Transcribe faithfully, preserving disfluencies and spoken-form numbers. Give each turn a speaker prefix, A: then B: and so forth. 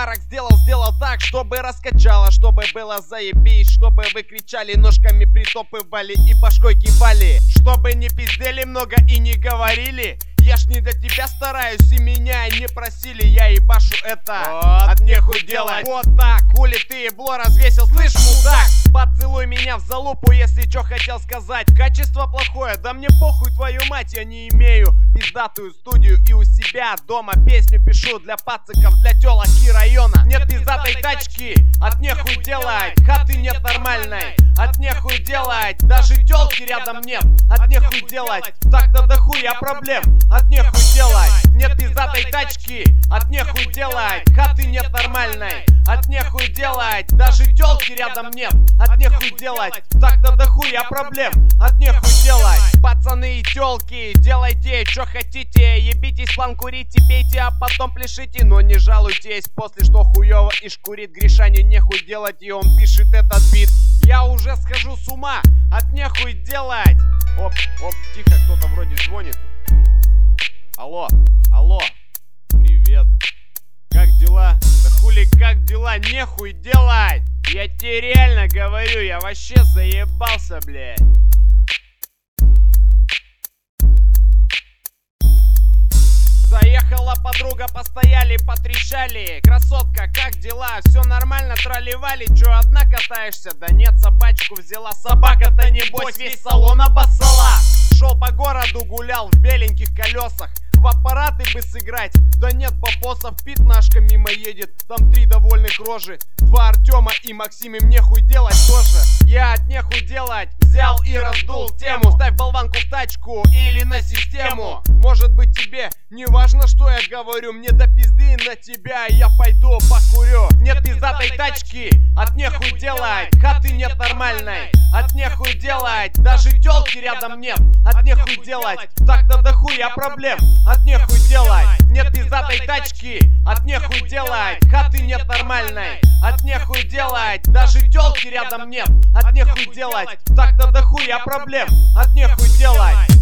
A: подарок сделал, сделал так, чтобы раскачало, чтобы было заебись, чтобы вы кричали, ножками притопывали и башкой кивали, чтобы не пиздели много и не говорили. Я ж не для тебя стараюсь, и меня не просили, я ебашу это, вот, от нехуй делать. Вот так, хули ты ебло развесил, слышь, мудак? Поцелуй меня в залупу, если чё хотел сказать. Качество плохое, да мне похуй, твою мать, я не имею пиздатую студию и у себя дома песню пишу для пациков, для тёлок и района. Нет пиздатой тачки, от нехуй делать, хаты нет нормальной, от нехуй делать, даже тёлки рядом нет, от нехуй делать, так-то дохуя проблем, от нехуй делать. Нет пиздатой тачки, от нехуй делать, хаты нет нормальной, от нехуй делать, даже тёлки рядом нет, от нехуй делать, так-то дохуя проблем, от нехуй делать. Пацаны и тёлки, делайте что хотите, ебитесь, план курите, пейте, а потом пляшите, но не жалуйтесь после, что хуёво и шкурит. Гришане нехуй делать, и он пишет этот бит. Я уже схожу с ума, от нехуй делать. Оп, оп, тихо, кто-то вроде звонит. Алло, алло, привет. Как дела? Да хули как дела, нехуй делать. Я тебе реально говорю, я вообще заебался, блядь. Заехала подруга, постояли, потрещали. Красотка, как дела? Все нормально, тролливали? Чё, одна катаешься? Да нет, собачку взяла. Собака-то небось весь салон обоссала. Шел по городу, гулял в беленьких колесах. В аппараты бы сыграть, да нет бабосов. Пятнашка мимо едет, там три довольных рожи. Два Артема и Максим, им нехуй делать тоже. Я от нехуй делать взял и раздул тему. Ставь болванку в тачку или на систему. Может быть тебе не важно, что я говорю, мне до пизды на тебя, я пойду покурю. Нет пиздатой тачки, от нехуй делать, хаты нет нормальной, от нехуй делать, даже тёлки рядом нет, от нехуй делать, так-то дохуя проблем, от нехуй делать. Нет пиздатой тачки, от нехуй делать, хаты нет нормальной, от нехуй делать, даже тёлки рядом нет, от нехуй делать, так-то дохуя проблем, от нехуй делать.